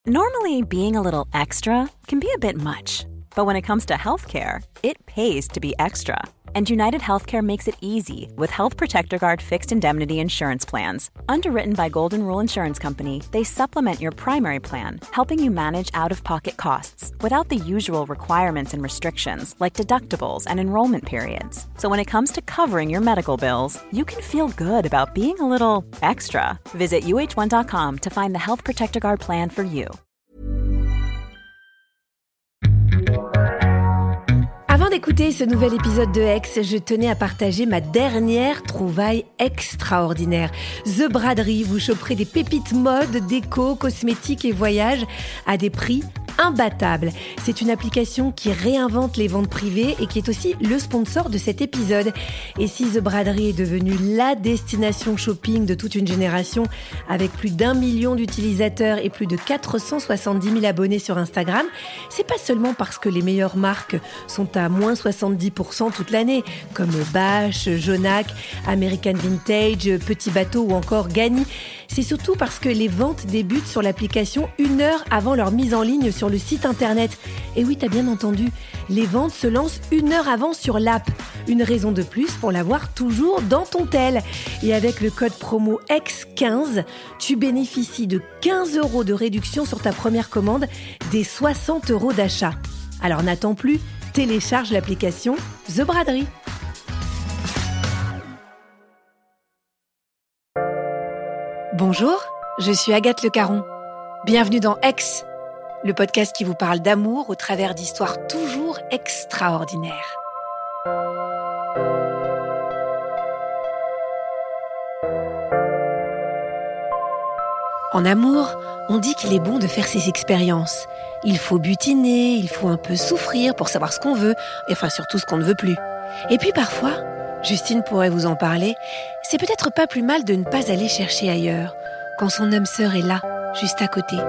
Normally, being a little extra can be a bit much, but when it comes to healthcare, it pays to be extra. And United Healthcare makes it easy with Health Protector Guard fixed indemnity insurance plans. Underwritten by Golden Rule Insurance Company, they supplement your primary plan, helping you manage out-of-pocket costs without the usual requirements and restrictions like deductibles and enrollment periods. So when it comes to covering your medical bills, you can feel good about being a little extra. Visit uh1.com to find the Health Protector Guard plan for you. Avant d'écouter ce nouvel épisode de Ex, je tenais à partager ma dernière trouvaille extraordinaire. The Braderie, vous choperez des pépites mode, déco, cosmétiques et voyages à des prix imbattables. C'est une application qui réinvente les ventes privées et qui est aussi le sponsor de cet épisode. Et si The Braderie est devenue la destination shopping de toute une génération, avec plus d'1 million d'utilisateurs et plus de 470 000 abonnés sur Instagram, c'est pas seulement parce que les meilleures marques sont à moins 70% toute l'année, comme Bache, Jonac, American Vintage, Petit Bateau ou encore Gagny. C'est surtout parce que les ventes débutent sur l'application 1 heure avant leur mise en ligne sur le site internet. Et oui, t'as bien entendu, les ventes se lancent 1 heure avant sur l'app. Une raison de plus pour l'avoir toujours dans ton tel. Et avec le code promo EX15, tu bénéficies de 15 € de réduction sur ta première commande, des 60 € d'achat. Alors n'attends plus, télécharge l'application The Braderie. Bonjour, je suis Agathe Le Caron. Bienvenue dans Ex, le podcast qui vous parle d'amour au travers d'histoires toujours extraordinaires. En amour, on dit qu'il est bon de faire ses expériences. Il faut butiner, il faut un peu souffrir pour savoir ce qu'on veut, et enfin surtout ce qu'on ne veut plus. Et puis parfois, Justine pourrait vous en parler, c'est peut-être pas plus mal de ne pas aller chercher ailleurs, quand son âme sœur est là, juste à côté.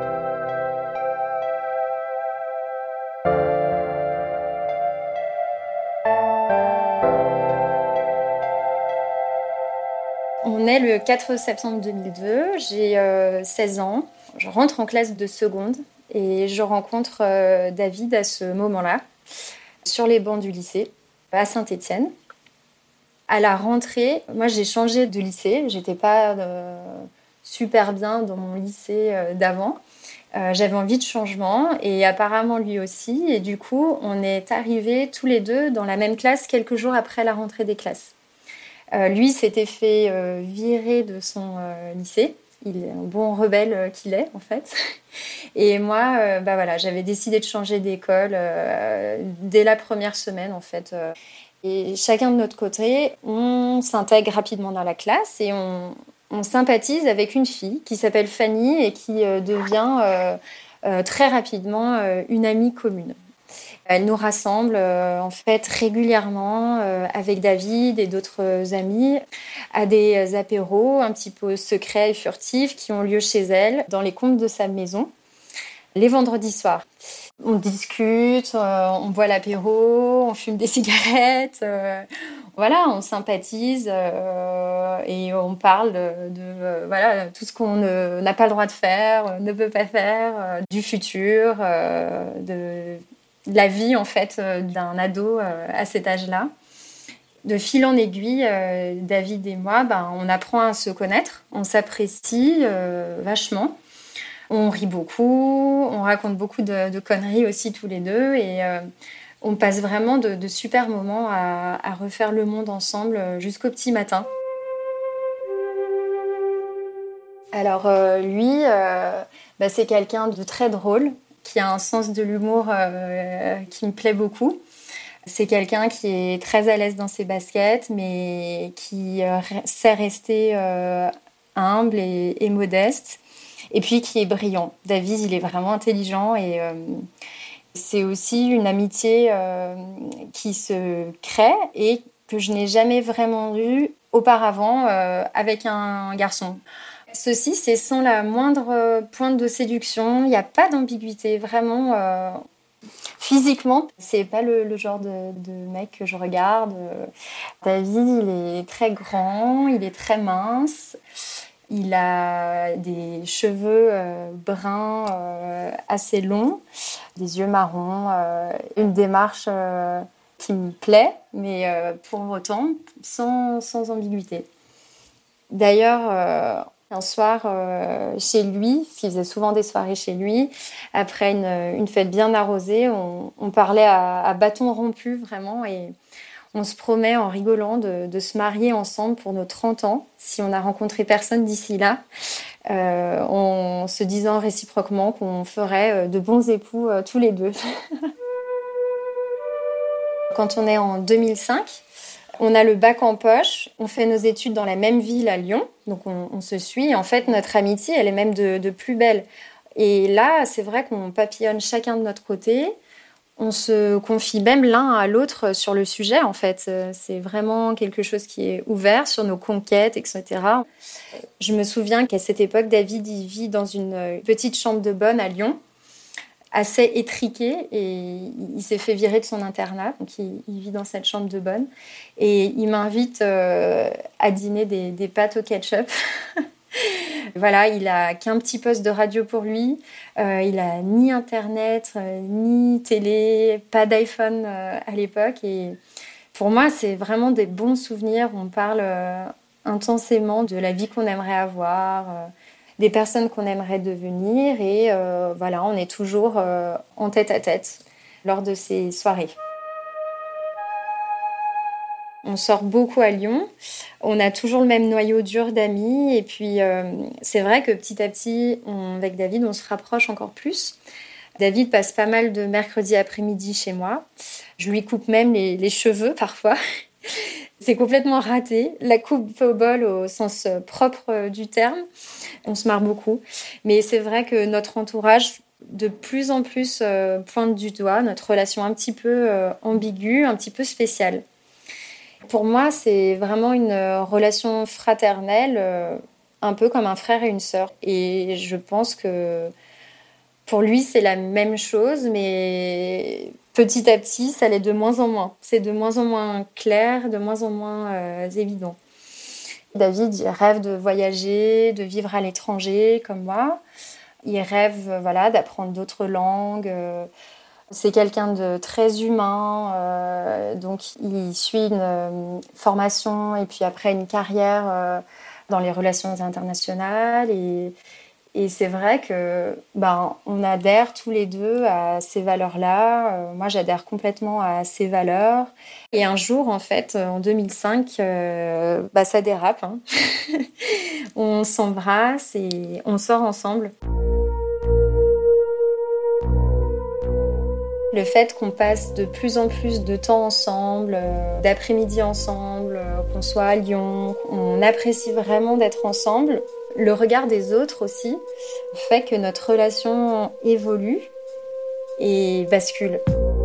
On est le 4 septembre 2002, j'ai 16 ans, je rentre en classe de seconde et je rencontre David à ce moment-là, sur les bancs du lycée, à Saint-Étienne. À la rentrée, moi j'ai changé de lycée, j'étais pas super bien dans mon lycée d'avant. J'avais envie de changement et apparemment lui aussi. Et du coup, on est arrivés tous les deux dans la même classe quelques jours après la rentrée des classes. Lui s'était fait virer de son lycée. Il est un bon rebelle qu'il est, en fait. Et moi, voilà, j'avais décidé de changer d'école dès la première semaine, en fait. Et chacun de notre côté, on s'intègre rapidement dans la classe et on sympathise avec une fille qui s'appelle Fanny et qui devient très rapidement une amie commune. Elle nous rassemble en fait régulièrement avec David et d'autres amis à des apéros un petit peu secrets et furtifs qui ont lieu chez elle dans les combles de sa maison les vendredis soirs. On discute, on boit l'apéro, on fume des cigarettes, voilà, on sympathise et on parle de voilà, tout ce qu'on n'a pas le droit de faire, ne peut pas faire, du futur, de la vie en fait d'un ado à cet âge-là. De fil en aiguille, David et moi, on apprend à se connaître, on s'apprécie vachement. On rit beaucoup, on raconte beaucoup de conneries aussi tous les deux et on passe vraiment de super moments à refaire le monde ensemble jusqu'au petit matin. Alors lui, c'est quelqu'un de très drôle, qui a un sens de l'humour qui me plaît beaucoup. C'est quelqu'un qui est très à l'aise dans ses baskets, mais qui sait rester humble et modeste. Et puis qui est brillant. David, il est vraiment intelligent et c'est aussi une amitié qui se crée et que je n'ai jamais vraiment eue auparavant avec un garçon. Ceci, c'est sans la moindre pointe de séduction. Il n'y a pas d'ambiguïté, vraiment. Physiquement, c'est pas le genre de mec que je regarde. David, il est très grand, il est très mince. Il a des cheveux bruns assez longs, des yeux marrons, une démarche qui me plaît, mais pour autant sans ambiguïté. D'ailleurs, un soir chez lui, parce qu'il faisait souvent des soirées chez lui, après une fête bien arrosée, on parlait à bâton rompu vraiment, et on se promet en rigolant de se marier ensemble pour nos 30 ans, si on n'a rencontré personne d'ici là, en se disant réciproquement qu'on ferait de bons époux tous les deux. Quand on est en 2005, on a le bac en poche, on fait nos études dans la même ville à Lyon, donc on se suit. En fait, notre amitié, elle est même de plus belle. Et là, c'est vrai qu'on papillonne chacun de notre côté. On se confie même l'un à l'autre sur le sujet, en fait. C'est vraiment quelque chose qui est ouvert sur nos conquêtes, etc. Je me souviens qu'à cette époque, David il vit dans une petite chambre de bonne à Lyon, assez étriqué, et il s'est fait virer de son internat, donc il vit dans cette chambre de bonne, et il m'invite à dîner des pâtes au ketchup. Voilà, il a qu'un petit poste de radio pour lui, il a ni internet, ni télé, pas d'iPhone à l'époque, et pour moi c'est vraiment des bons souvenirs. On parle intensément de la vie qu'on aimerait avoir, des personnes qu'on aimerait devenir, et voilà, on est toujours en tête-à-tête lors de ces soirées. On sort beaucoup à Lyon, on a toujours le même noyau dur d'amis, et puis c'est vrai que petit à petit, avec David, on se rapproche encore plus. David passe pas mal de mercredis après-midi chez moi, je lui coupe même les cheveux parfois. C'est complètement raté, la coupe au bol au sens propre du terme. On se marre beaucoup. Mais c'est vrai que notre entourage, de plus en plus, pointe du doigt notre relation un petit peu ambiguë, un petit peu spéciale. Pour moi, c'est vraiment une relation fraternelle, un peu comme un frère et une sœur. Et je pense que pour lui, c'est la même chose, mais petit à petit, ça l'est de moins en moins. C'est de moins en moins clair, de moins en moins évident. David, il rêve de voyager, de vivre à l'étranger, comme moi. Il rêve, voilà, d'apprendre d'autres langues. C'est quelqu'un de très humain, donc il suit une formation et puis après une carrière dans les relations internationales, et c'est vrai que on adhère tous les deux à ces valeurs-là. Moi, j'adhère complètement à ces valeurs. Et un jour, en fait, en 2005, ça dérape, hein. On s'embrasse et on sort ensemble. Le fait qu'on passe de plus en plus de temps ensemble, d'après-midi ensemble, qu'on soit à Lyon, on apprécie vraiment d'être ensemble. Le regard des autres aussi fait que notre relation évolue et bascule.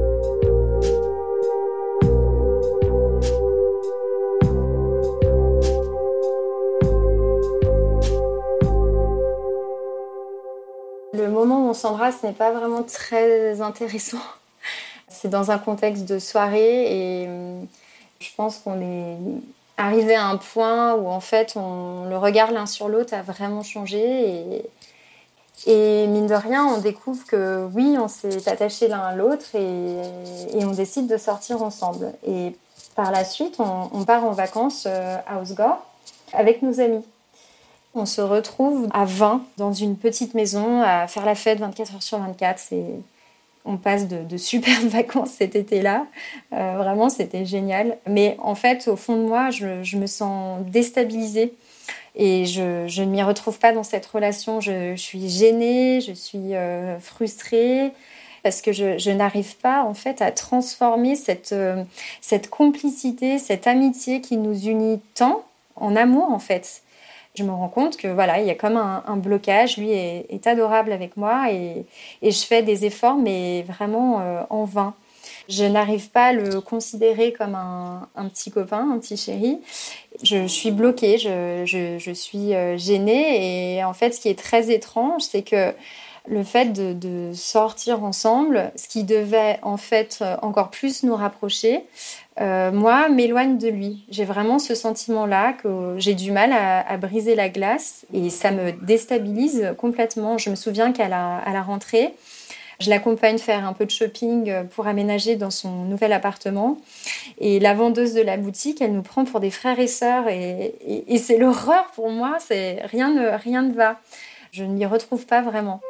Le moment où on s'embrasse n'est pas vraiment très intéressant. C'est dans un contexte de soirée, et je pense qu'on est arrivé à un point où en fait le regard l'un sur l'autre a vraiment changé, et mine de rien on découvre que oui, on s'est attachés l'un à l'autre, et on décide de sortir ensemble. Et par la suite on part en vacances à Osgore avec nos amis. On se retrouve à 20 dans une petite maison à faire la fête 24 heures sur 24. On passe de super vacances cet été-là. Vraiment, c'était génial. Mais en fait, au fond de moi, je me sens déstabilisée. Et je ne m'y retrouve pas dans cette relation. Je suis gênée, je suis frustrée. Parce que je n'arrive pas, en fait, à transformer cette complicité, cette amitié qui nous unit tant en amour, en fait. Je me rends compte que voilà, il y a comme un blocage. Lui est adorable avec moi, et je fais des efforts, mais vraiment en vain. Je n'arrive pas à le considérer comme un petit copain, un petit chéri. Je suis bloquée, je suis gênée. Et en fait, ce qui est très étrange, c'est que le fait de sortir ensemble, ce qui devait en fait encore plus nous rapprocher, moi, m'éloigne de lui. J'ai vraiment ce sentiment-là que j'ai du mal à briser la glace et ça me déstabilise complètement. Je me souviens qu'à la rentrée, je l'accompagne faire un peu de shopping pour aménager dans son nouvel appartement. Et la vendeuse de la boutique, elle nous prend pour des frères et sœurs. Et c'est l'horreur pour moi. Rien ne va. Je ne m'y retrouve pas vraiment.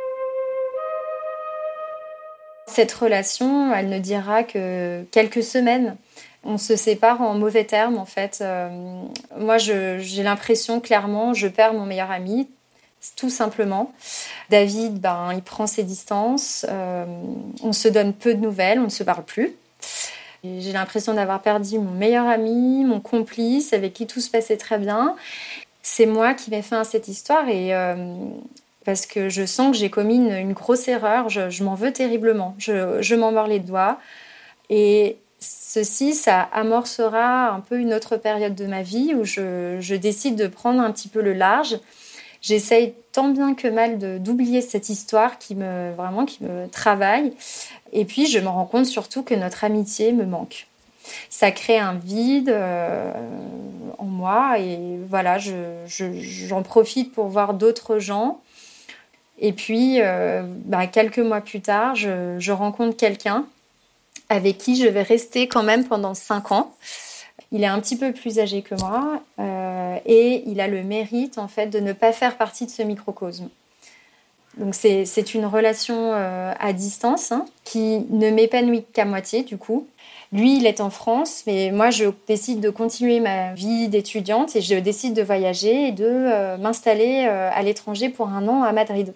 Cette relation, elle ne dira que quelques semaines. On se sépare en mauvais termes, en fait. Moi, j'ai l'impression, clairement, je perds mon meilleur ami, tout simplement. David, il prend ses distances. On se donne peu de nouvelles, on ne se parle plus. Et j'ai l'impression d'avoir perdu mon meilleur ami, mon complice, avec qui tout se passait très bien. C'est moi qui mets fin à cette histoire et parce que je sens que j'ai commis une grosse erreur. Je m'en veux terriblement. Je m'en mords les doigts. Et ceci, ça amorcera un peu une autre période de ma vie où je décide de prendre un petit peu le large. J'essaye tant bien que mal d'oublier cette histoire qui me travaille. Et puis, je me rends compte surtout que notre amitié me manque. Ça crée un vide en moi et voilà, j'en profite pour voir d'autres gens. Et puis, quelques mois plus tard, je rencontre quelqu'un avec qui je vais rester quand même pendant 5 ans. Il est un petit peu plus âgé que moi et il a le mérite en fait de ne pas faire partie de ce microcosme. Donc c'est une relation à distance qui ne m'épanouit qu'à moitié du coup. Lui, il est en France, mais moi, je décide de continuer ma vie d'étudiante et je décide de voyager et de m'installer à l'étranger pour 1 an à Madrid.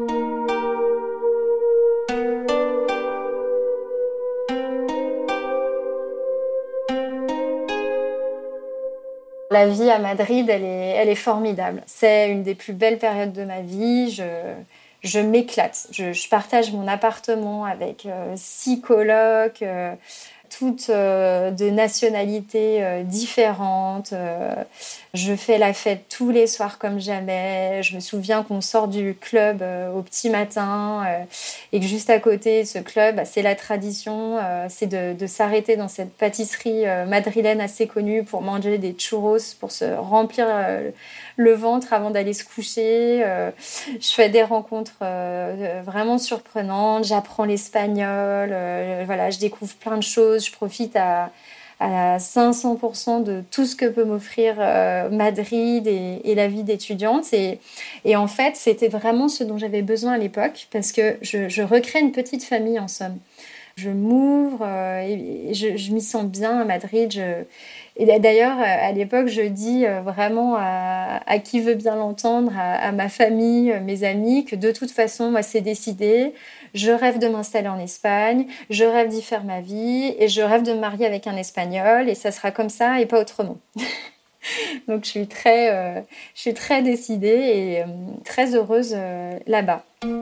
La vie à Madrid, elle est formidable. C'est une des plus belles périodes de ma vie. Je m'éclate. Je partage mon appartement avec 6 colocs, toutes de nationalités différentes. Je fais la fête tous les soirs comme jamais. Je me souviens qu'on sort du club au petit matin et que juste à côté, ce club, c'est la tradition, c'est de s'arrêter dans cette pâtisserie madrilène assez connue pour manger des churros, pour se remplir le ventre avant d'aller se coucher. Je fais des rencontres vraiment surprenantes. J'apprends l'espagnol. Voilà, je découvre plein de choses. Je profite à 500% de tout ce que peut m'offrir Madrid et la vie d'étudiante. Et en fait, c'était vraiment ce dont j'avais besoin à l'époque parce que je recrée une petite famille en somme. Je m'ouvre et je m'y sens bien à Madrid. Et d'ailleurs, à l'époque, je dis vraiment à qui veut bien l'entendre, à ma famille, mes amis, que de toute façon, moi, c'est décidé. Je rêve de m'installer en Espagne, je rêve d'y faire ma vie et je rêve de me marier avec un Espagnol et ça sera comme ça et pas autrement. Donc, je suis très décidée et très heureuse là-bas.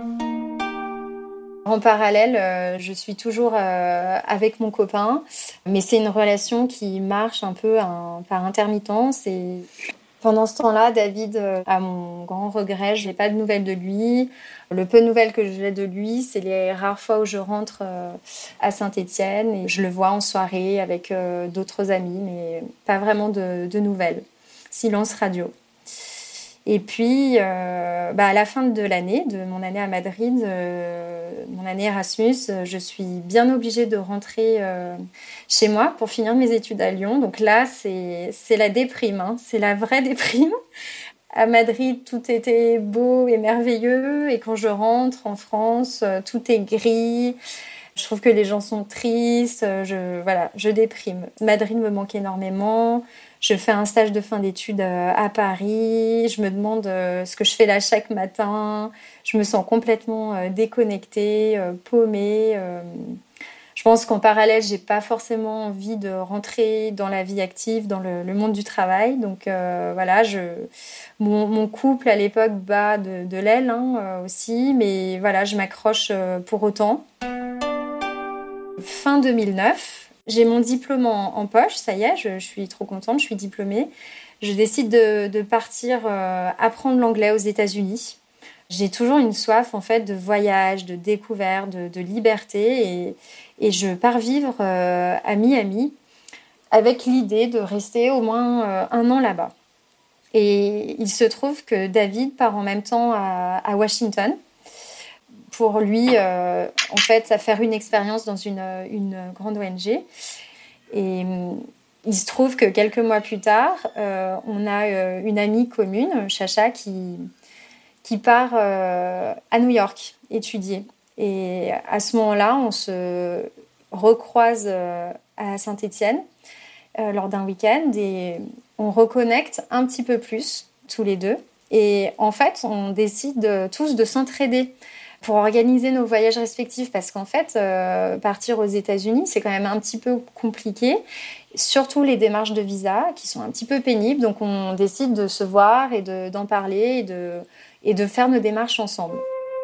En parallèle, je suis toujours avec mon copain, mais c'est une relation qui marche un peu par intermittence. Et pendant ce temps-là, David, à mon grand regret, je n'ai pas de nouvelles de lui. Le peu de nouvelles que j'ai de lui, c'est les rares fois où je rentre à Saint-Étienne et je le vois en soirée avec d'autres amis, mais pas vraiment de nouvelles. Silence radio. Et puis, à la fin de l'année, de mon année à Madrid, mon année Erasmus, je suis bien obligée de rentrer chez moi pour finir mes études à Lyon. Donc là, c'est la déprime, c'est la vraie déprime. À Madrid, tout était beau et merveilleux. Et quand je rentre en France, tout est gris. Je trouve que les gens sont tristes. Je déprime. Madrid me manque énormément. Je fais un stage de fin d'études à Paris. Je me demande ce que je fais là chaque matin. Je me sens complètement déconnectée, paumée. Je pense qu'en parallèle, j'ai pas forcément envie de rentrer dans la vie active, dans le monde du travail. Donc mon couple à l'époque bat de l'aile aussi, mais voilà, je m'accroche pour autant. Fin 2009. J'ai mon diplôme en poche, ça y est, je suis trop contente, je suis diplômée. Je décide de partir apprendre l'anglais aux États-Unis. J'ai toujours une soif en fait de voyage, de découverte, de liberté et je pars vivre à Miami avec l'idée de rester au moins 1 an là-bas. Et il se trouve que David part en même temps à Washington pour lui, en fait, à faire une expérience dans une grande ONG. Et il se trouve que quelques mois plus tard, on a une amie commune, Chacha, qui part à New York étudier. Et à ce moment-là, on se recroise à Saint-Étienne lors d'un week-end et on reconnecte un petit peu plus tous les deux. Et en fait, on décide tous de s'entraider pour organiser nos voyages respectifs parce qu'en fait, partir aux États-Unis, c'est quand même un petit peu compliqué, surtout les démarches de visa qui sont un petit peu pénibles. Donc, on décide de se voir et d'en parler et de faire nos démarches ensemble.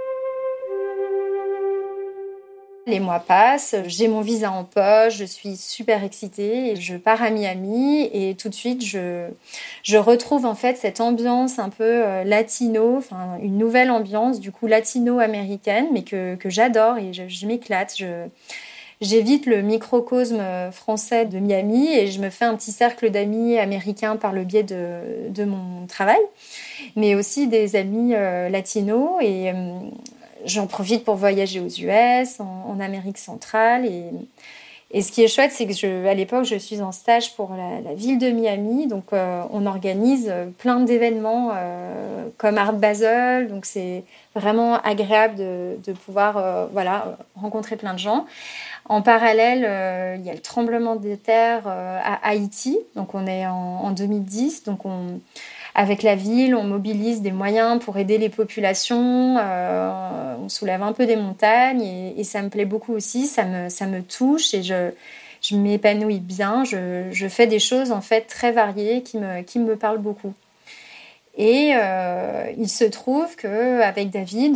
Les mois passent, j'ai mon visa en poche, je suis super excitée et je pars à Miami et tout de suite je retrouve en fait cette ambiance un peu latino, enfin une nouvelle ambiance du coup latino-américaine mais que j'adore et je m'éclate. J'évite le microcosme français de Miami et je me fais un petit cercle d'amis américains par le biais de mon travail, mais aussi des amis latinos et j'en profite pour voyager aux US, en Amérique centrale. Et ce qui est chouette, c'est que à l'époque, je suis en stage pour la ville de Miami. Donc, on organise plein d'événements comme Art Basel. Donc, c'est vraiment agréable de pouvoir rencontrer plein de gens. En parallèle, il y a le tremblement de terre à Haïti. Donc, on est en 2010. Donc, avec la ville, on mobilise des moyens pour aider les populations, on soulève un peu des montagnes et ça me plaît beaucoup aussi, ça me touche et je m'épanouis bien, je fais des choses en fait très variées qui me parlent beaucoup. Et il se trouve qu'avec David,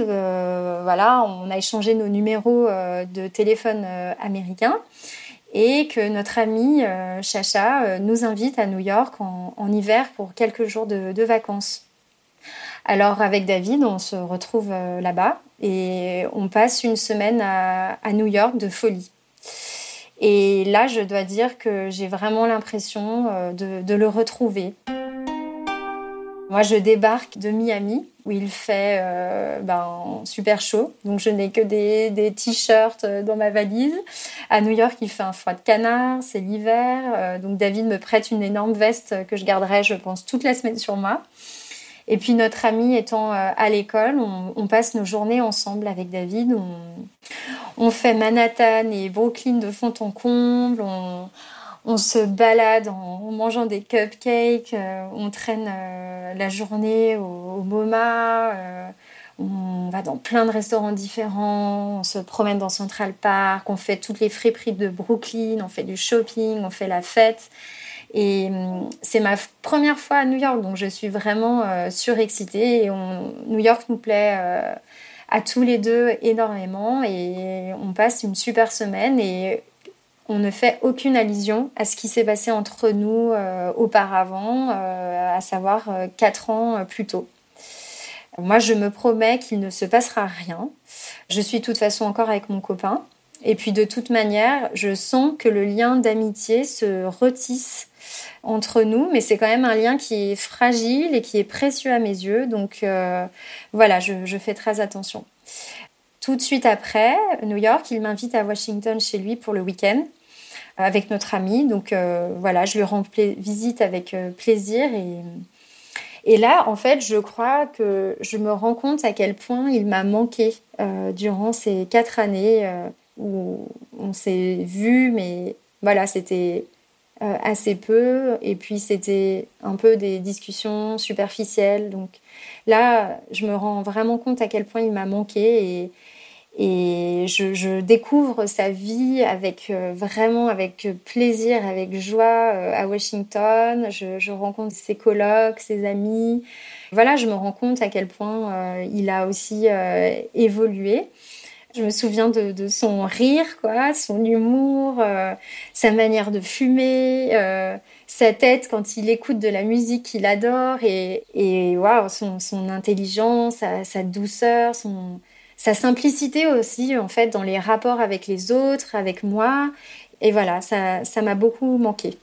on a échangé nos numéros de téléphone américains. Et que notre amie Chacha nous invite à New York en hiver pour quelques jours de vacances. Alors avec David, on se retrouve là-bas et on passe une semaine à New York de folie. Et là, je dois dire que j'ai vraiment l'impression de le retrouver. Moi, je débarque de Miami, où il fait super chaud. Donc, je n'ai que des t-shirts dans ma valise. À New York, il fait un froid de canard, c'est l'hiver. Donc, David me prête une énorme veste que je garderai, je pense, toute la semaine sur moi. Et puis, notre ami étant à l'école, on passe nos journées ensemble avec David. On fait Manhattan et Brooklyn de fond en comble. On se balade en mangeant des cupcakes, on traîne la journée au MoMA, on va dans plein de restaurants différents, on se promène dans Central Park, on fait toutes les friperies de Brooklyn, on fait du shopping, on fait la fête. Et c'est ma première fois à New York, donc je suis vraiment surexcitée. Et New York nous plaît à tous les deux énormément et on passe une super semaine et on ne fait aucune allusion à ce qui s'est passé entre nous auparavant, à savoir 4 ans plus tôt. Moi, je me promets qu'il ne se passera rien. Je suis de toute façon encore avec mon copain. Et puis, de toute manière, je sens que le lien d'amitié se retisse entre nous. Mais c'est quand même un lien qui est fragile et qui est précieux à mes yeux. Donc, je fais très attention. Tout de suite après, New York, il m'invite à Washington chez lui pour le week-end avec notre ami. Donc je lui rends visite avec plaisir. Et là, en fait, je crois que je me rends compte à quel point il m'a manqué durant ces 4 années où on s'est vus, mais voilà, c'était assez peu. Et puis, c'était un peu des discussions superficielles. Donc là, je me rends vraiment compte à quel point il m'a manqué et je découvre sa vie avec plaisir, avec joie à Washington. Je rencontre ses colocs, ses amis. Voilà, je me rends compte à quel point il a aussi évolué. Je me souviens de son rire, quoi, son humour, sa manière de fumer, sa tête quand il écoute de la musique qu'il adore et waouh, son intelligence, sa douceur, sa simplicité aussi, en fait, dans les rapports avec les autres, avec moi. Et voilà, ça m'a beaucoup manqué.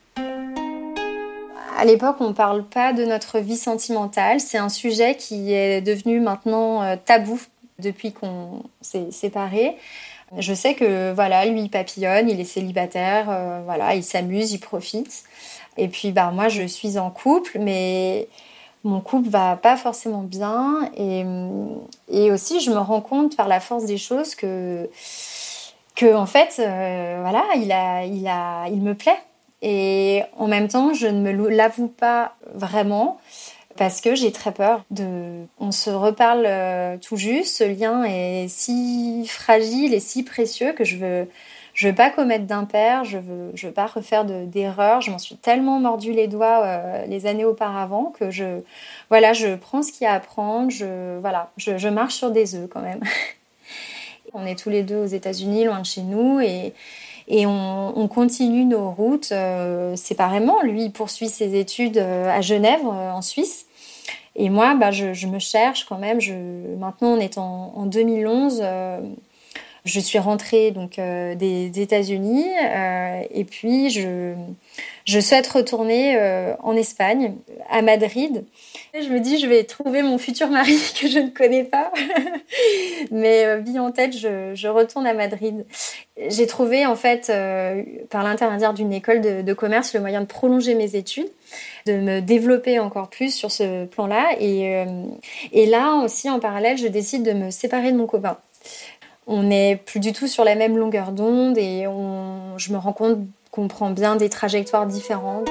À l'époque, on ne parle pas de notre vie sentimentale. C'est un sujet qui est devenu maintenant tabou depuis qu'on s'est séparés. Je sais que voilà, lui, il papillonne, il est célibataire, voilà, il s'amuse, il profite. Et puis, moi, je suis en couple, mais mon couple va pas forcément bien. Et aussi, je me rends compte par la force des choses que en fait, voilà, il me plaît. Et en même temps, je ne me l'avoue pas vraiment parce que j'ai très peur. On se reparle tout juste, ce lien est si fragile et si précieux que je veux pas commettre d'impair, je veux pas refaire d'erreurs. Je m'en suis tellement mordu les doigts les années auparavant que je prends ce qu'il y a à prendre, je marche sur des œufs quand même. On est tous les deux aux États-Unis, loin de chez nous, et on continue nos routes séparément. Lui, il poursuit ses études à Genève, en Suisse. Et moi, je me cherche quand même. Maintenant, on est en 2011. Je suis rentrée donc, des États-Unis et puis je souhaite retourner en Espagne, à Madrid. Je me dis, je vais trouver mon futur mari que je ne connais pas. Mais vie en tête, je retourne à Madrid. J'ai trouvé, en fait, par l'intermédiaire d'une école de commerce, le moyen de prolonger mes études, de me développer encore plus sur ce plan-là. Et là aussi, en parallèle, je décide de me séparer de mon copain. On n'est plus du tout sur la même longueur d'onde et je me rends compte qu'on prend bien des trajectoires différentes.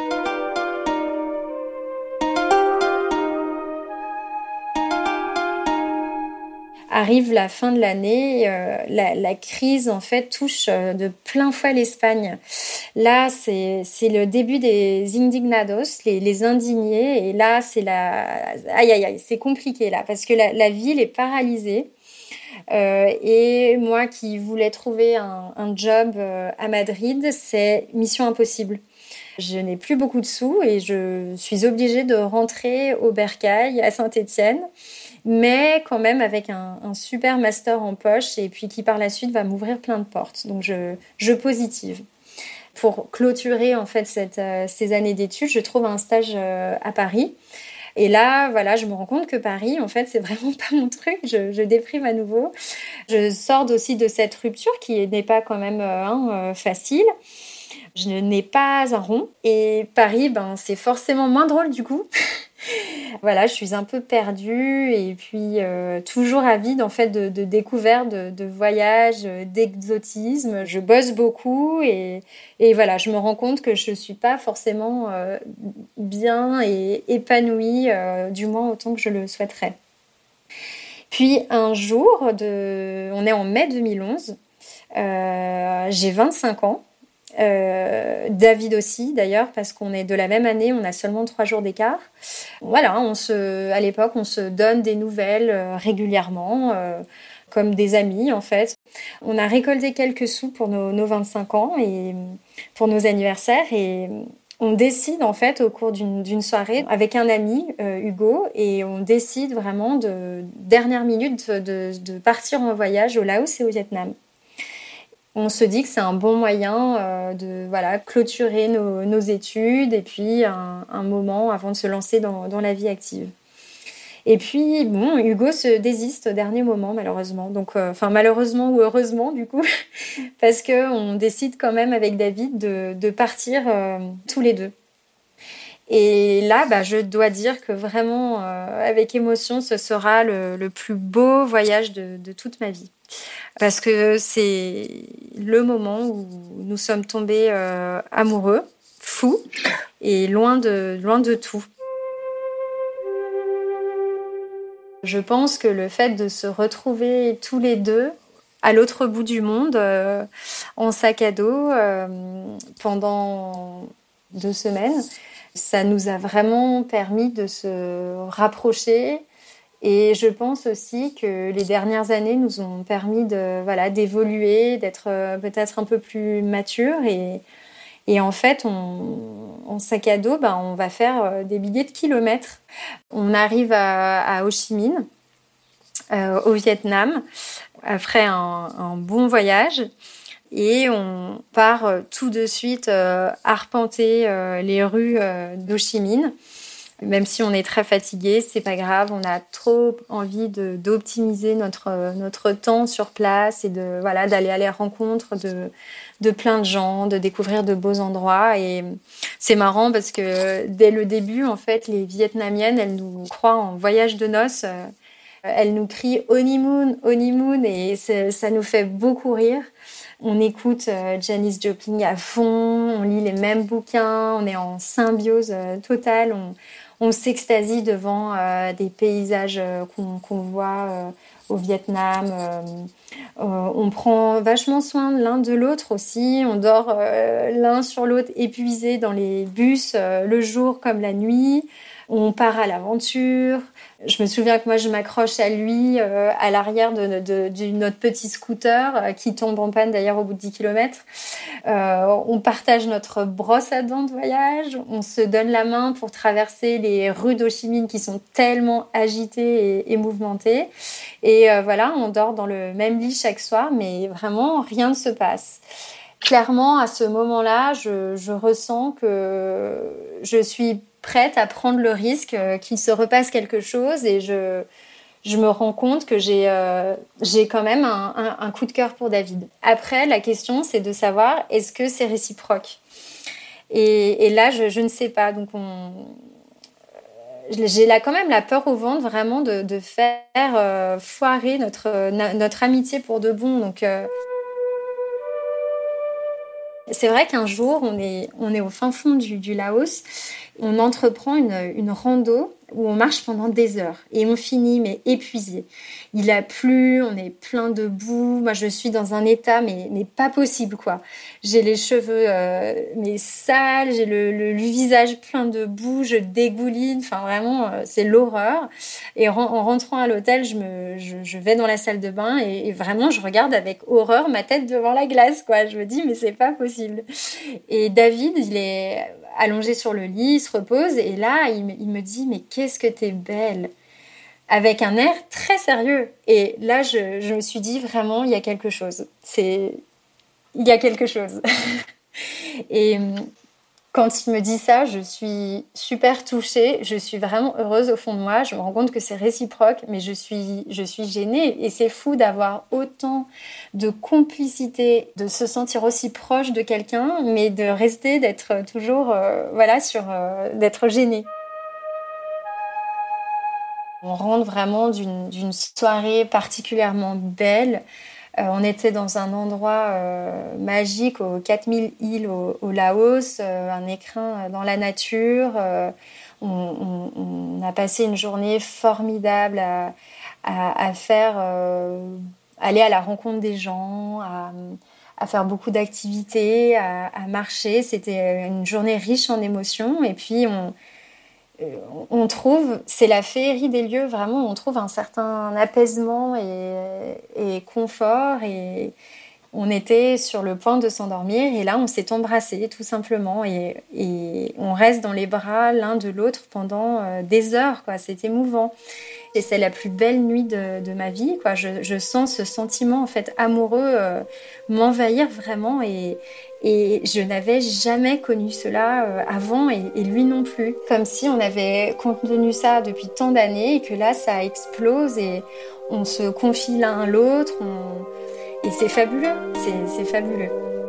Arrive la fin de l'année, la crise en fait touche de plein fouet l'Espagne. Là, c'est le début des indignados, les indignés, et là, c'est compliqué là parce que la ville est paralysée. Et moi qui voulais trouver un job à Madrid, c'est mission impossible. Je n'ai plus beaucoup de sous et je suis obligée de rentrer au Bercail, à Saint-Étienne, mais quand même avec un super master en poche et puis qui par la suite va m'ouvrir plein de portes. Donc je positive. Pour clôturer en fait ces années d'études, je trouve un stage à Paris. Et là, voilà, je me rends compte que Paris, en fait, c'est vraiment pas mon truc. Je déprime à nouveau. Je sors aussi de cette rupture qui n'est pas quand même facile. Je n'ai pas un rond. Et Paris, c'est forcément moins drôle du coup. Voilà, je suis un peu perdue et puis toujours avide en fait de découvertes, de voyages, d'exotisme. Je bosse beaucoup et voilà, je me rends compte que je ne suis pas forcément bien et épanouie, du moins autant que je le souhaiterais. Puis un jour, on est en mai 2011, j'ai 25 ans. David aussi d'ailleurs parce qu'on est de la même année, on a seulement 3 jours d'écart. Voilà, à l'époque on se donne des nouvelles régulièrement comme des amis en fait. On a récolté quelques sous pour nos 25 ans et pour nos anniversaires et on décide en fait au cours d'une soirée avec un ami, Hugo, et on décide vraiment de dernière minute de partir en voyage au Laos et au Vietnam. On se dit que c'est un bon moyen de clôturer nos études et puis un moment avant de se lancer dans la vie active. Et puis, Hugo se désiste au dernier moment, malheureusement. Donc, malheureusement ou heureusement, du coup, parce qu'on décide quand même avec David de partir tous les deux. Et là, je dois dire que vraiment, avec émotion, ce sera le plus beau voyage de toute ma vie. Parce que c'est le moment où nous sommes tombés amoureux, fous, et loin de tout. Je pense que le fait de se retrouver tous les deux à l'autre bout du monde, en sac à dos, pendant 2 semaines, ça nous a vraiment permis de se rapprocher Et je pense aussi que les dernières années nous ont permis d'évoluer, d'être peut-être un peu plus matures. Et en fait, en sac à dos, on va faire des milliers de kilomètres. On arrive à Ho Chi Minh, au Vietnam, après un bon voyage. Et on part tout de suite arpenter les rues d'Ho Chi Minh. Même si on est très fatigué, c'est pas grave. On a trop envie d'optimiser notre temps sur place et d'aller à la rencontre de plein de gens, de découvrir de beaux endroits. Et c'est marrant parce que dès le début, en fait, les Vietnamiennes, elles nous croient en voyage de noces. Elles nous crient honeymoon, honeymoon, et ça nous fait beaucoup rire. On écoute Janis Joplin à fond, on lit les mêmes bouquins, on est en symbiose totale. On s'extasie devant des paysages qu'on voit au Vietnam. On prend vachement soin l'un de l'autre aussi. On dort l'un sur l'autre épuisés dans les bus, le jour comme la nuit. On part à l'aventure. Je me souviens que moi, je m'accroche à lui à l'arrière de notre petit scooter qui tombe en panne d'ailleurs au bout de 10 kilomètres. On partage notre brosse à dents de voyage. On se donne la main pour traverser les rues d'Ho Chi Minh qui sont tellement agitées et mouvementées. Et on dort dans le même lit chaque soir, mais vraiment, rien ne se passe. Clairement, à ce moment-là, je ressens que je suis prête à prendre le risque qu'il se repasse quelque chose, et je me rends compte que j'ai quand même un coup de cœur pour David. Après, la question, c'est de savoir, est-ce que c'est réciproque ? Et là, je ne sais pas. Donc, j'ai là quand même la peur au ventre, vraiment, de faire foirer notre amitié pour de bon. Donc, c'est vrai qu'un jour, on est au fin fond du Laos. On entreprend une rando où on marche pendant des heures et on finit mais épuisé. Il a plu, on est plein de boue. Moi, je suis dans un état mais pas possible, quoi. J'ai les cheveux mais sales, j'ai le visage plein de boue, je dégouline. Enfin, vraiment, c'est l'horreur. Et en rentrant à l'hôtel, je vais dans la salle de bain et vraiment, je regarde avec horreur ma tête devant la glace, quoi. Je me dis, mais c'est pas possible. Et David, il est allongé sur le lit, il se repose, et là, il me dit, mais qu'est-ce que t'es belle, avec un air très sérieux. Et là, je me suis dit, vraiment, il y a quelque chose. Il y a quelque chose. Et quand il me dit ça, je suis super touchée, je suis vraiment heureuse au fond de moi, je me rends compte que c'est réciproque, mais je suis gênée, et c'est fou d'avoir autant de complicité, de se sentir aussi proche de quelqu'un, mais de rester, d'être toujours, d'être gênée. On rentre vraiment d'une soirée particulièrement belle. On était dans un endroit magique, aux 4000 îles au Laos, un écrin dans la nature. On a passé une journée formidable à faire, aller à la rencontre des gens, à faire beaucoup d'activités, à marcher. C'était une journée riche en émotions. Et puis, on trouve, c'est la féerie des lieux, vraiment, on trouve un certain apaisement et confort, et on était sur le point de s'endormir, et là on s'est embrassés tout simplement, et on reste dans les bras l'un de l'autre pendant des heures, quoi. C'est émouvant. Et c'est la plus belle nuit de ma vie, quoi. Je sens ce sentiment en fait amoureux m'envahir vraiment, et je n'avais jamais connu cela avant, et lui non plus. Comme si on avait contenu ça depuis tant d'années, et que là ça explose, et on se confie l'un à l'autre, et c'est fabuleux, c'est fabuleux.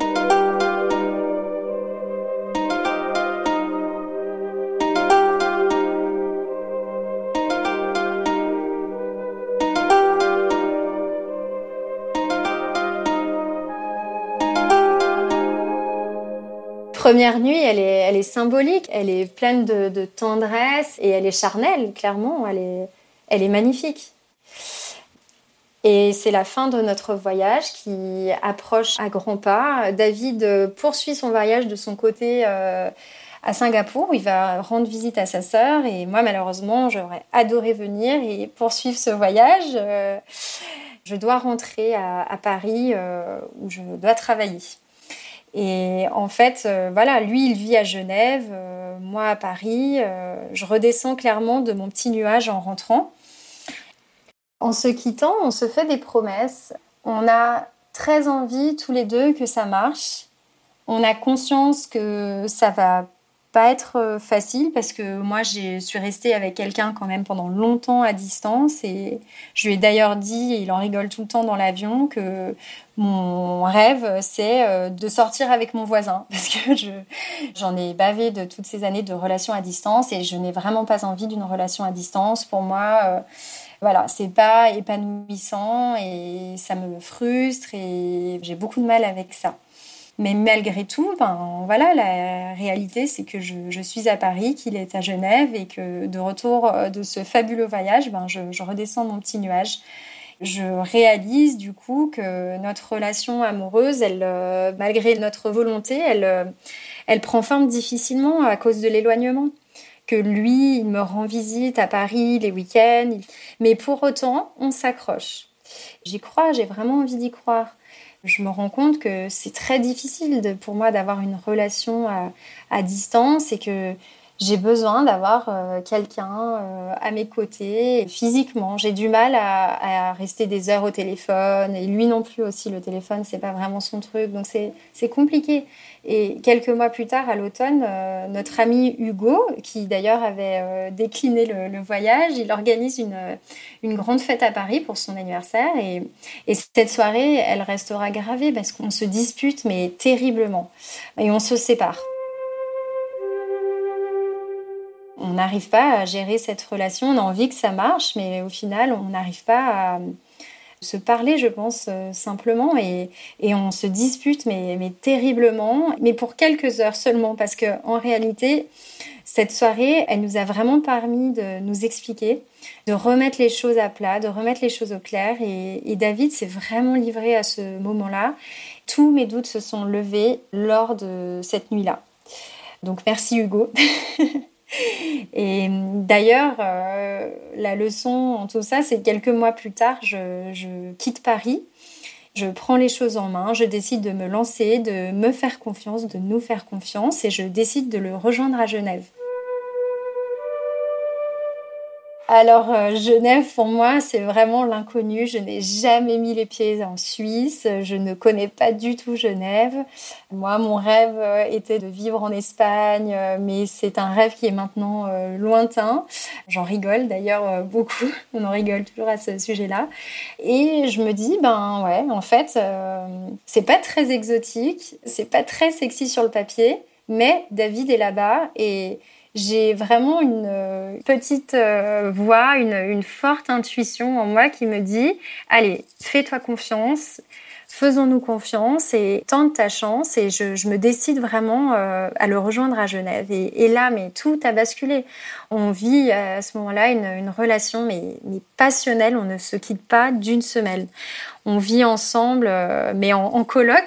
Première nuit, elle est symbolique, elle est pleine de tendresse, et elle est charnelle, clairement, elle est magnifique. Et c'est la fin de notre voyage qui approche à grands pas. David poursuit son voyage de son côté à Singapour où il va rendre visite à sa sœur. Et moi, malheureusement, j'aurais adoré venir et poursuivre ce voyage. Je dois rentrer à Paris où je dois travailler. Et en fait, voilà, lui, il vit à Genève, moi à Paris. Je redescends clairement de mon petit nuage en rentrant. En se quittant, on se fait des promesses. On a très envie tous les deux que ça marche. On a conscience que ça va pas être facile parce que moi, je suis restée avec quelqu'un quand même pendant longtemps à distance et je lui ai d'ailleurs dit, et il en rigole tout le temps dans l'avion, que mon rêve, c'est de sortir avec mon voisin parce que j'en ai bavé de toutes ces années de relations à distance et je n'ai vraiment pas envie d'une relation à distance. Pour moi, voilà, c'est pas épanouissant et ça me frustre et j'ai beaucoup de mal avec ça. Mais malgré tout, voilà, la réalité, c'est que je suis à Paris, qu'il est à Genève et que de retour de ce fabuleux voyage, je redescends mon petit nuage. Je réalise du coup que notre relation amoureuse, malgré notre volonté, elle prend forme difficilement à cause de l'éloignement. Que lui, il me rend visite à Paris les week-ends, mais pour autant, on s'accroche. J'y crois, j'ai vraiment envie d'y croire. Je me rends compte que c'est très difficile pour moi d'avoir une relation à distance et que j'ai besoin d'avoir quelqu'un à mes côtés physiquement. J'ai du mal à rester des heures au téléphone et lui non plus aussi, le téléphone, c'est pas vraiment son truc. Donc c'est compliqué. Et quelques mois plus tard, à l'automne, notre ami Hugo, qui d'ailleurs avait décliné le voyage, il organise une grande fête à Paris pour son anniversaire. Et cette soirée, elle restera gravée parce qu'on se dispute, mais terriblement. Et on se sépare. On n'arrive pas à gérer cette relation. On a envie que ça marche, mais au final, on n'arrive pas à se parler, je pense, simplement. Et on se dispute, mais terriblement. Mais pour quelques heures seulement, parce qu'en réalité, cette soirée, elle nous a vraiment permis de nous expliquer, de remettre les choses à plat, de remettre les choses au clair. Et David s'est vraiment livré à ce moment-là. Tous mes doutes se sont levés lors de cette nuit-là. Donc merci Hugo. Et d'ailleurs, la leçon en tout ça, c'est quelques mois plus tard, je quitte Paris, je prends les choses en main, je décide de me lancer, de me faire confiance, de nous faire confiance et je décide de le rejoindre à Genève. Alors, Genève, pour moi, c'est vraiment l'inconnu. Je n'ai jamais mis les pieds en Suisse. Je ne connais pas du tout Genève. Moi, mon rêve était de vivre en Espagne, mais c'est un rêve qui est maintenant lointain. J'en rigole d'ailleurs beaucoup. On en rigole toujours à ce sujet-là. Et je me dis, ouais, en fait, c'est pas très exotique, c'est pas très sexy sur le papier, mais David est là-bas et j'ai vraiment une petite voix, une forte intuition en moi qui me dit « Allez, fais-toi confiance, faisons-nous confiance et tente ta chance. » Et je me décide vraiment à le rejoindre à Genève. Et là, mais tout a basculé. On vit à ce moment-là une relation mais passionnelle. On ne se quitte pas d'une semelle. On vit ensemble, mais en coloc.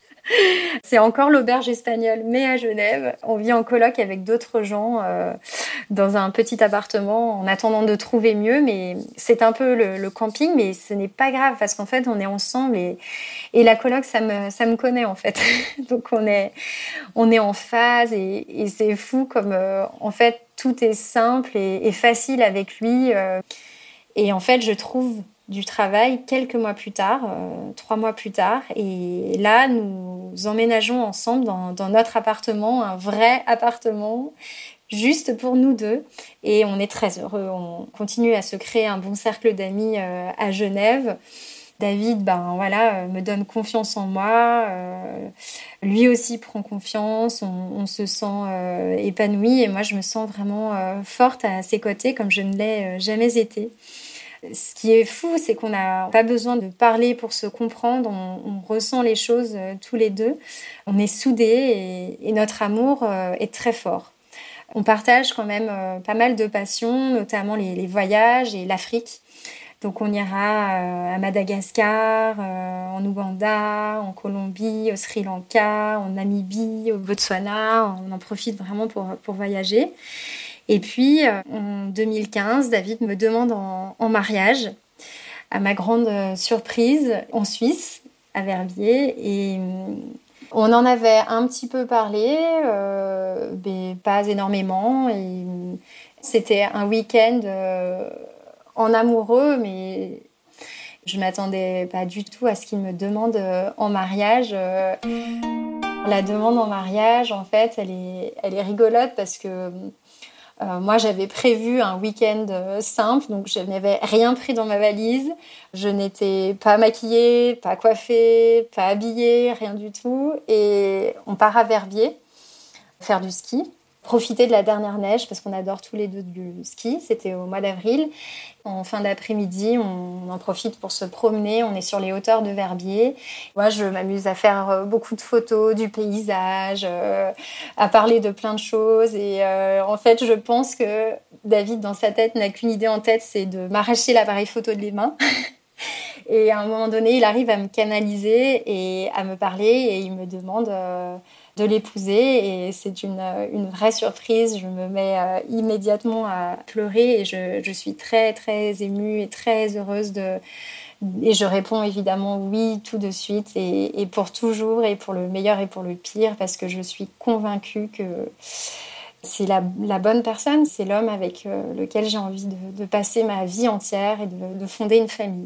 C'est encore l'auberge espagnole, mais à Genève. On vit en coloc avec d'autres gens dans un petit appartement en attendant de trouver mieux. Mais c'est un peu le camping, mais ce n'est pas grave parce qu'en fait, on est ensemble et la coloc, ça me connaît en fait. Donc, on est en phase et c'est fou comme en fait, tout est simple et facile avec lui. Et en fait, je trouve du travail quelques mois plus tard, 3 mois plus tard. Et là, nous emménageons ensemble dans notre appartement, un vrai appartement, juste pour nous deux. Et on est très heureux. On continue à se créer un bon cercle d'amis à Genève. David, me donne confiance en moi. Lui aussi prend confiance. On se sent épanoui. Et moi, je me sens vraiment forte à ses côtés, comme je ne l'ai jamais été. Ce qui est fou, c'est qu'on n'a pas besoin de parler pour se comprendre. On ressent les choses tous les deux. On est soudés et notre amour est très fort. On partage quand même pas mal de passions, notamment les voyages et l'Afrique. Donc on ira à Madagascar, en Ouganda, en Colombie, au Sri Lanka, en Namibie, au Botswana. On en profite vraiment pour voyager. Et puis en 2015, David me demande en mariage, à ma grande surprise, en Suisse, à Verbier. Et on en avait un petit peu parlé, mais pas énormément. Et c'était un week-end en amoureux, mais je m'attendais pas du tout à ce qu'il me demande en mariage. La demande en mariage, en fait, elle est rigolote parce que moi, j'avais prévu un week-end simple, donc je n'avais rien pris dans ma valise. Je n'étais pas maquillée, pas coiffée, pas habillée, rien du tout. Et on part à Verbier faire du ski, profiter de la dernière neige parce qu'on adore tous les deux du ski. C'était au mois d'avril. En fin d'après-midi, on en profite pour se promener. On est sur les hauteurs de Verbier. Moi, je m'amuse à faire beaucoup de photos du paysage, à parler de plein de choses. Et en fait, je pense que David, dans sa tête, n'a qu'une idée en tête, c'est de m'arracher l'appareil photo des mains. Et à un moment donné, il arrive à me canaliser et à me parler. Et il me demande de l'épouser. Et c'est une vraie surprise. Je me mets immédiatement à pleurer. Et je suis très, très émue et très heureuse et je réponds évidemment oui tout de suite. Et pour toujours, et pour le meilleur et pour le pire. Parce que je suis convaincue que c'est la bonne personne. C'est l'homme avec lequel j'ai envie de passer ma vie entière et de fonder une famille.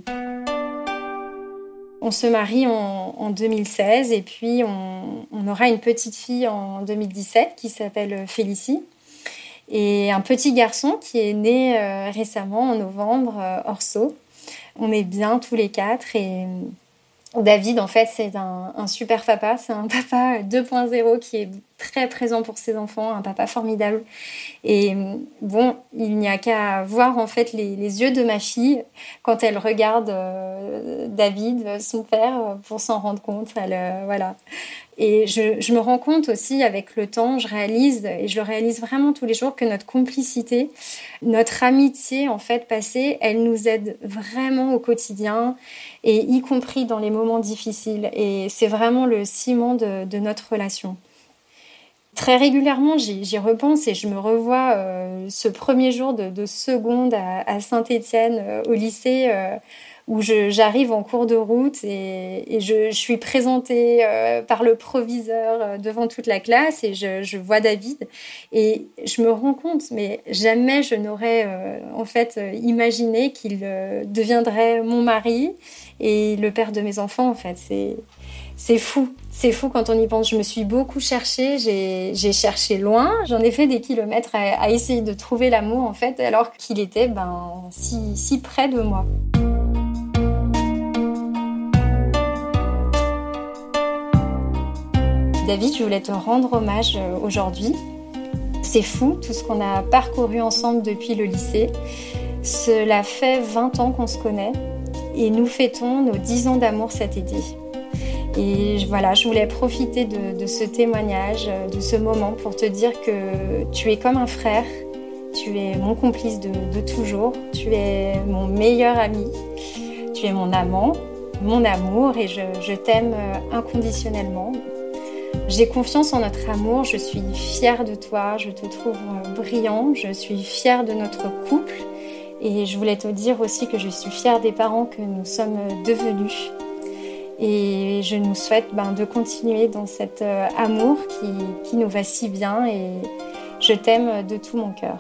On se marie en 2016 et puis on aura une petite fille en 2017 qui s'appelle Félicie et un petit garçon qui est né récemment en novembre, Orso. On est bien tous les quatre et David, en fait, c'est un super papa. C'est un papa 2.0 qui est très présent pour ses enfants, un papa formidable. Et bon, il n'y a qu'à voir en fait les yeux de ma fille quand elle regarde David, son père, pour s'en rendre compte. Voilà. Et je me rends compte aussi avec le temps, je le réalise vraiment tous les jours, que notre complicité, notre amitié en fait passée, elle nous aide vraiment au quotidien et y compris dans les moments difficiles. Et c'est vraiment le ciment de notre relation. Très régulièrement, j'y repense et je me revois ce premier jour de seconde à Saint-Étienne, au lycée, où j'arrive en cours de route et je suis présentée par le proviseur devant toute la classe et je vois David et je me rends compte, mais jamais je n'aurais en fait imaginé qu'il deviendrait mon mari et le père de mes enfants. En fait, c'est fou quand on y pense. Je me suis beaucoup cherchée, j'ai cherché loin, j'en ai fait des kilomètres à essayer de trouver l'amour en fait, alors qu'il était si près de moi. David, je voulais te rendre hommage aujourd'hui. C'est fou tout ce qu'on a parcouru ensemble depuis le lycée. Cela fait 20 ans qu'on se connaît et nous fêtons nos 10 ans d'amour cet été. Et voilà, je voulais profiter de ce témoignage, de ce moment pour te dire que tu es comme un frère, tu es mon complice de toujours, tu es mon meilleur ami, tu es mon amant, mon amour et je t'aime inconditionnellement. J'ai confiance en notre amour, je suis fière de toi, je te trouve brillant, je suis fière de notre couple et je voulais te dire aussi que je suis fière des parents que nous sommes devenus. Et je nous souhaite de continuer dans cet amour qui nous va si bien et je t'aime de tout mon cœur.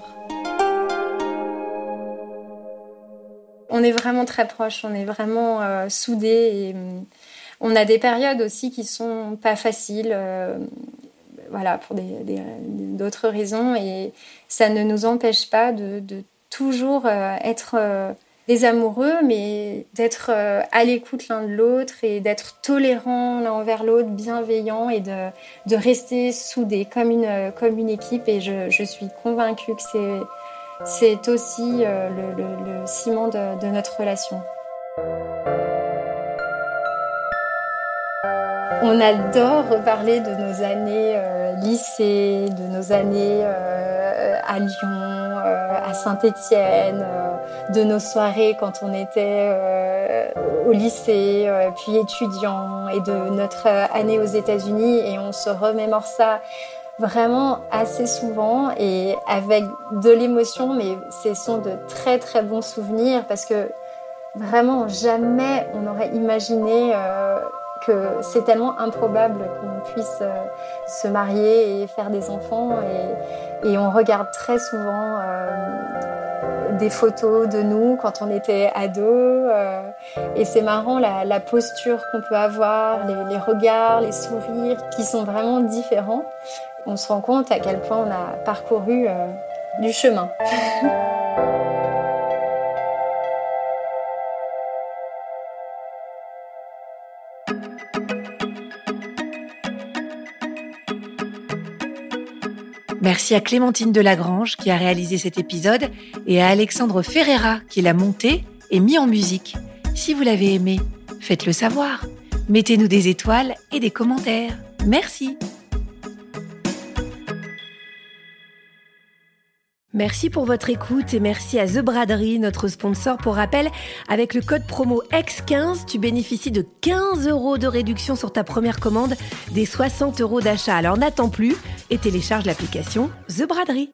On est vraiment très proches, on est vraiment soudés et on a des périodes aussi qui sont pas faciles, voilà, pour d'autres raisons et ça ne nous empêche pas de toujours être des amoureux, mais d'être à l'écoute l'un de l'autre et d'être tolérants l'un envers l'autre, bienveillants et de rester soudés comme une équipe. Et je suis convaincue que c'est aussi le ciment de notre relation. On adore reparler de nos années lycée, de nos années à Lyon, à Saint-Étienne, de nos soirées quand on était au lycée, puis étudiant, et de notre année aux États-Unis. Et on se remémore ça vraiment assez souvent et avec de l'émotion, mais ce sont de très très bons souvenirs parce que vraiment jamais on n'aurait imaginé que c'est tellement improbable qu'on puisse se marier et faire des enfants et on regarde très souvent des photos de nous quand on était ados et c'est marrant la posture qu'on peut avoir, les regards, les sourires qui sont vraiment différents. On se rend compte à quel point on a parcouru du chemin. Merci à Clémentine Delagrange qui a réalisé cet épisode et à Alexandre Ferreira qui l'a monté et mis en musique. Si vous l'avez aimé, faites-le savoir. Mettez-nous des étoiles et des commentaires. Merci. Merci pour votre écoute et merci à The Braderie, notre sponsor. Pour rappel, avec le code promo X15, tu bénéficies de 15 € de réduction sur ta première commande des 60 € d'achat. Alors n'attends plus et télécharge l'application The Braderie.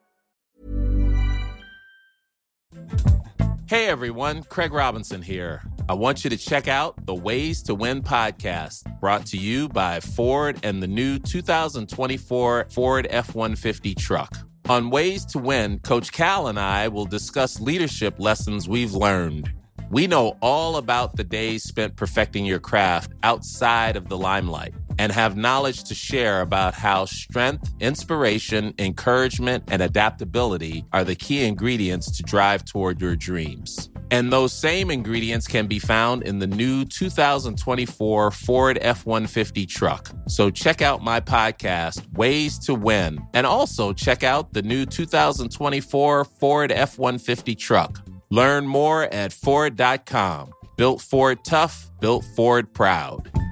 Hey everyone, Craig Robinson here. I want you to check out the Ways to Win podcast, brought to you by Ford and the new 2024 Ford F-150 truck. On Ways to Win, Coach Cal and I will discuss leadership lessons we've learned. We know all about the days spent perfecting your craft outside of the limelight and have knowledge to share about how strength, inspiration, encouragement, and adaptability are the key ingredients to drive toward your dreams. And those same ingredients can be found in the new 2024 Ford F-150 truck. So check out my podcast, Ways to Win, and also check out the new 2024 Ford F-150 truck. Learn more at Ford.com. Built Ford tough, built Ford proud.